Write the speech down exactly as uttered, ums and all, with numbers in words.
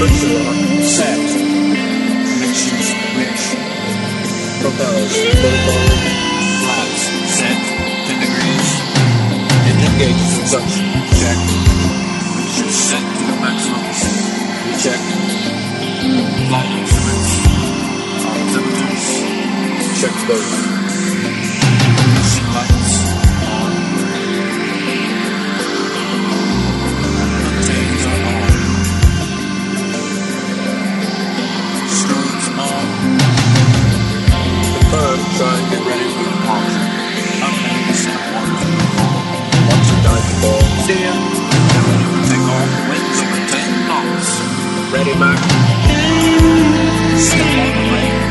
Friction lock. Set. Connections rich. Propellers. Full forward. Flaps set. ten degrees. Engine gauges and such. Check. Mixture set to the maximum. Recheck. Flight instruments. Altimeters. Check those. Ignition lights on. Contains are on. Strobes on. Confirm. Try and get ready for Departure. Up ninety percent water to the floor. once you dive the ball. Steer. Get ready for takeoff. Winds over ten knots. Ready, Mac. Step on the brake.